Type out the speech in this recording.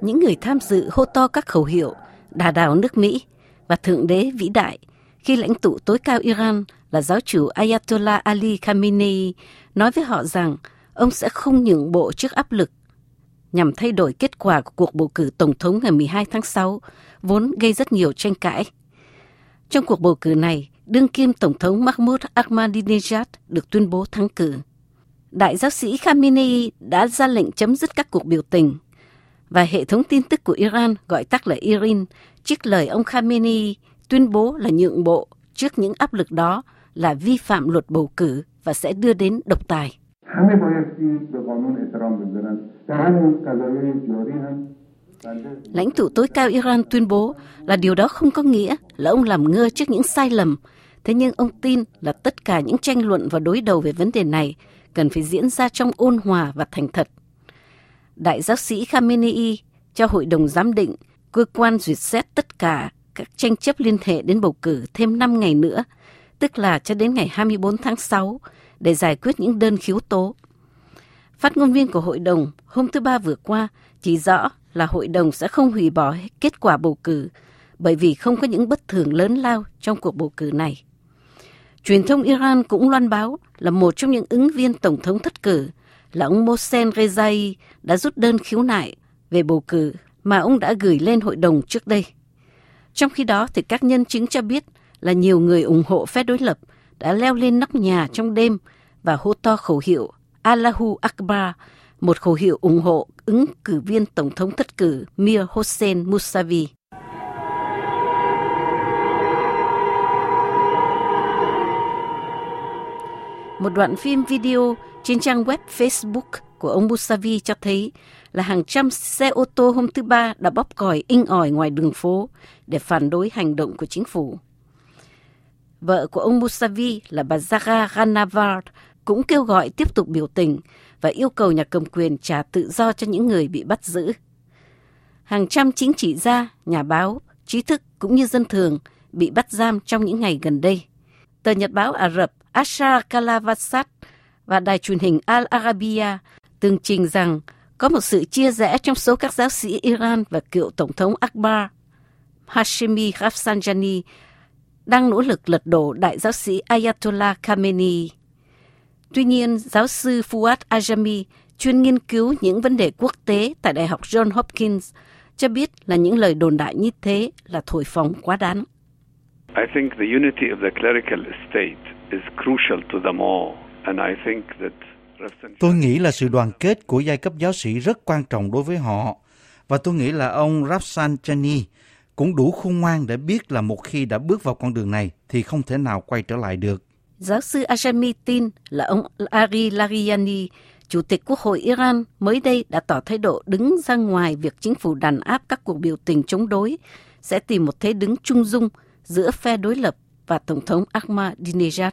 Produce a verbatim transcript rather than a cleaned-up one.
những người tham dự hô to các khẩu hiệu đà đảo nước Mỹ và Thượng đế vĩ đại khi lãnh tụ tối cao Iran là giáo chủ Ayatollah Ali Khamenei nói với họ rằng ông sẽ không nhượng bộ trước áp lực nhằm thay đổi kết quả của cuộc bầu cử tổng thống ngày mười hai tháng sáu, vốn gây rất nhiều tranh cãi. Trong cuộc bầu cử này, đương kim Tổng thống Mahmoud Ahmadinejad được tuyên bố thắng cử. Đại giáo sĩ Khamenei đã ra lệnh chấm dứt các cuộc biểu tình, và hệ thống tin tức của Iran gọi tắt là i rờ i en trích lời ông Khamenei tuyên bố là nhượng bộ trước những áp lực đó là vi phạm luật bầu cử và sẽ đưa đến độc tài. Lãnh tụ tối cao Iran tuyên bố là điều đó không có nghĩa là ông làm ngơ trước những sai lầm. Thế nhưng ông tin là tất cả những tranh luận và đối đầu về vấn đề này cần phải diễn ra trong ôn hòa và thành thật. Đại giáo sĩ Khamenei cho Hội đồng Giám định, cơ quan duyệt xét tất cả các tranh chấp liên hệ đến bầu cử thêm năm ngày nữa, tức là cho đến ngày hai mươi bốn tháng sáu, để giải quyết những đơn khiếu tố. Phát ngôn viên của Hội đồng hôm thứ Ba vừa qua chỉ rõ là Hội đồng sẽ không hủy bỏ kết quả bầu cử bởi vì không có những bất thường lớn lao trong cuộc bầu cử này. Truyền thông Iran cũng loan báo là một trong những ứng viên Tổng thống thất cử là ông Mohsen Rezai đã rút đơn khiếu nại về bầu cử mà ông đã gửi lên Hội đồng trước đây. Trong khi đó, thì các nhân chứng cho biết là nhiều người ủng hộ phe đối lập đã leo lên nóc nhà trong đêm và hô to khẩu hiệu Allahu Akbar, một khẩu hiệu ủng hộ ứng cử viên Tổng thống thất cử Mir Hossein Mousavi. Một đoạn phim video trên trang web Facebook của ông Mousavi cho thấy là hàng trăm xe ô tô hôm thứ Ba đã bóp còi inh ỏi ngoài đường phố để phản đối hành động của chính phủ. Vợ của ông Mousavi là bà Zahra Ghanavard cũng kêu gọi tiếp tục biểu tình và yêu cầu nhà cầm quyền trả tự do cho những người bị bắt giữ. Hàng trăm chính trị gia, nhà báo, trí thức cũng như dân thường bị bắt giam trong những ngày gần đây. Tờ Nhật báo Ả Rập Ashar Kalavasat và đài truyền hình Al Arabiya tường trình rằng có một sự chia rẽ trong số các giáo sĩ Iran và cựu Tổng thống Akbar Hashemi Rafsanjani đang nỗ lực lật đổ đại giáo sĩ Ayatollah Khamenei. Tuy nhiên, giáo sư Fuad Ajami, chuyên nghiên cứu những vấn đề quốc tế tại Đại học Johns Hopkins, cho biết là những lời đồn đại như thế là thổi phồng quá đáng. I think the unity of the clerical estate is crucial to them all, and I think that Tôi nghĩ là sự đoàn kết của giai cấp giáo sĩ rất quan trọng đối với họ, và tôi nghĩ là ông Rafsanjani cũng đủ khôn ngoan để biết là một khi đã bước vào con đường này thì không thể nào quay trở lại được. Giáo sư Ajami tin là ông Ari Lariani, Chủ tịch Quốc hội Iran, mới đây đã tỏ thái độ đứng ra ngoài việc chính phủ đàn áp các cuộc biểu tình chống đối, sẽ tìm một thế đứng trung dung giữa phe đối lập và Tổng thống Ahmadinejad.